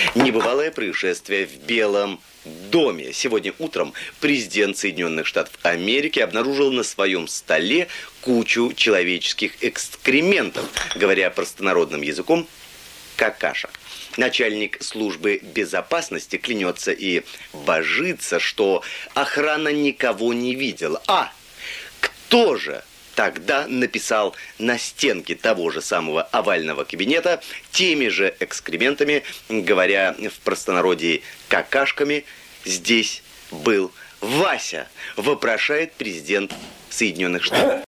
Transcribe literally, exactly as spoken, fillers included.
Небывалое происшествие в Белом доме. Сегодня утром президент Соединенных Штатов Америки обнаружил на своем столе кучу человеческих экскрементов, говоря простонародным языком, какашек. Начальник службы безопасности клянется и божится, что охрана никого не видела. А кто же тогда написал на стенке того же самого овального кабинета теми же экскрементами, говоря в простонародье какашками, здесь был Вася, вопрошает президент Соединенных Штатов.